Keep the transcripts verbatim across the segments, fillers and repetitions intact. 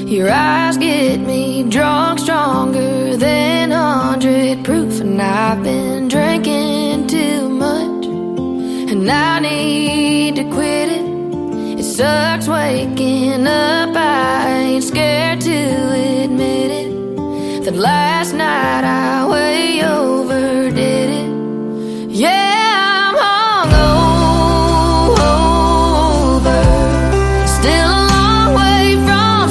Your eyes get me drunk, stronger than hundred proof, and I've been drinking too much, and I need to quit it. It sucks waking up, I ain't scared to admit it, that last night I way overdid it. Yeah, I'm hungover, still a long way from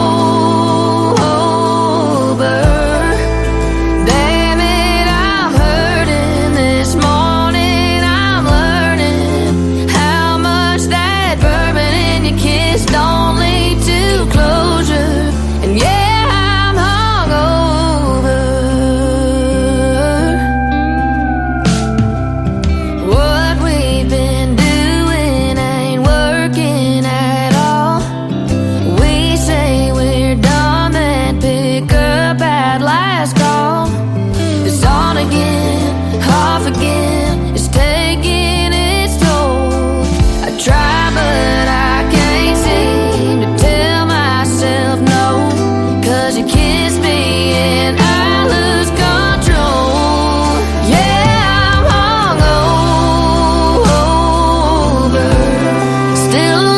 sober. Damn it, I'm hurting this morning. I'm learning how much that bourbon in your kiss don't lead to closure. And yeah, I'm hungover. What we've been doing ain't working at all. We say we're done, then pick up at last call. It's on again, off again, it's taking its toll. I try but I can't seem to tell myself no, 'cause you kiss me and I lose control. Yeah, I'm hungover, still